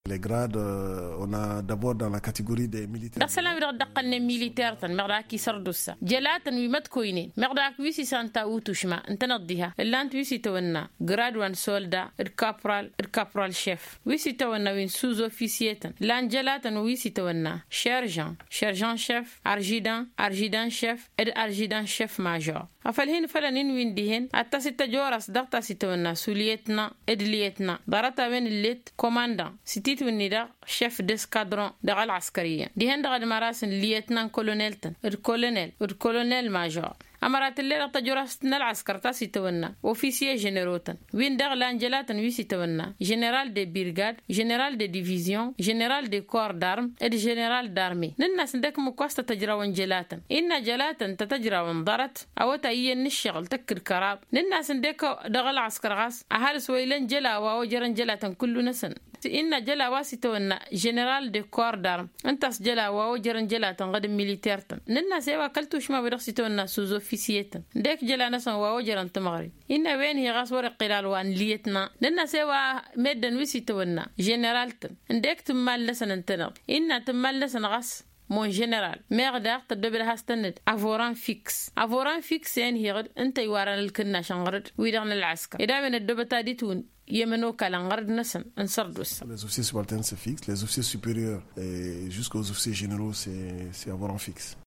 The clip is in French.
Les grades, on a d'abord dans la catégorie des militaires. Daksalam ira dakkalne militaire tan merda ki sardussa. Jalatan wi matkoyne. Merda ki wisi santa utushma antanaddiha. Lant wisi tawanna grade 1 soldat, caporal chef. Wisi tawanna win sous-officier tan. Lan jalatan wisi tawanna sergent chef, adjudant chef et adjudant chef major. Afalhin falanin win dihen atta sita joras dakta sitawanna lieutenant et lieutenant. Darata wen lit commandant. Sitit وندا chef d'escadron de العسكرية دي هند غاد مراسن lieutenant colonel تن colonel major أمرات الليلة تجرستنا العسكر تاسي تونا officier généraux تن وين دغ لانجلات ويسي تونا général de brigade général de division général de corps d'armes et général d'armée نناس ندك مكواستا تجرا وانجلات إن جلات تتجرا وانضرت أو تأيين الشغل تكر كراب نناس ندك دغ العسكر غاس أهل سويلن جلا ووجرن جلات كل نسن إن جلا واسيتونا جنرال دي كور دارم انتس جلا ووجرن جلا تنغد ميليتير تن ننا سيوا كلتوش ما برخصيتونا سوز اوفيسيتن ديك جلا نسن ووجرن تمغري إن وين هي غاس ورق قلال وان ليتنا ننا سيوا ميدن ويسيتونا جنرال تن ديك تمال لسن انتنغ إن تمال لسن غاس مون جنرال ميغدار تدبر هاستند افوران فيكس يعني هيغد انت يوارن الكنا شنغرد ويدغن العسكر اذا من الدبتا دي تون يمنو كالانغرد نسن انصردوس. Les officiers subalternes c'est fixe, les officiers supérieurs et jusqu'aux officiers généraux c'est avoran fixe.